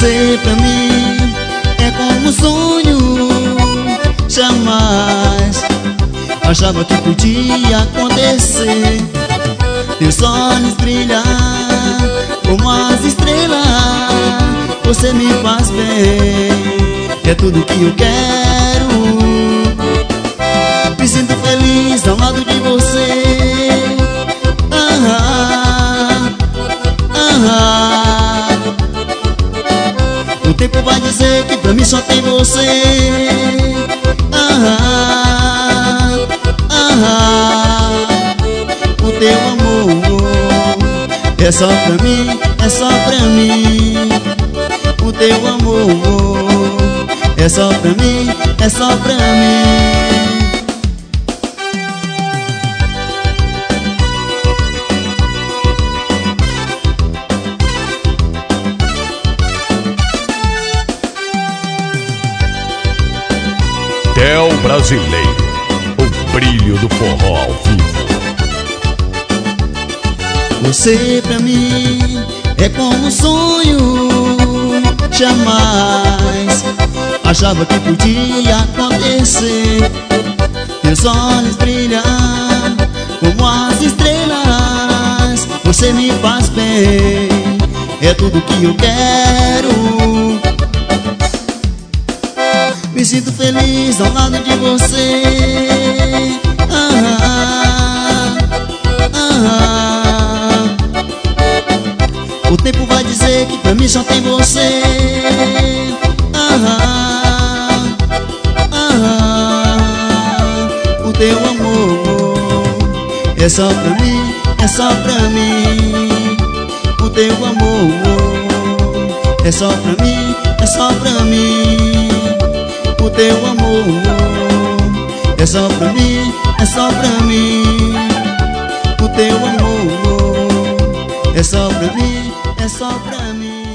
Você pra mim é como um sonho, jamais achava que podia acontecer. Teus olhos brilham como as estrelas, você me faz bem, é tudo que eu quero. Me sinto feliz ao lado de você. O tempo vai dizer que pra mim só tem você. O teu amor é só pra mim, é só pra mim. O teu amor é só pra mim, é só pra mim. Theo Brasileiro, o brilho do forró ao vivo. Você pra mim é como um sonho, jamais achava que podia acontecer. Teus olhos brilham como as estrelas, você me faz bem, é tudo que eu quero. Me sinto feliz ao lado de você. O tempo vai dizer que pra mim só tem você. O teu amor é só pra mim, é só pra mim. O teu amor é só pra mim, é só pra mim. O teu amor é só pra mim, é só pra mim. O teu amor é só pra mim, é só pra mim.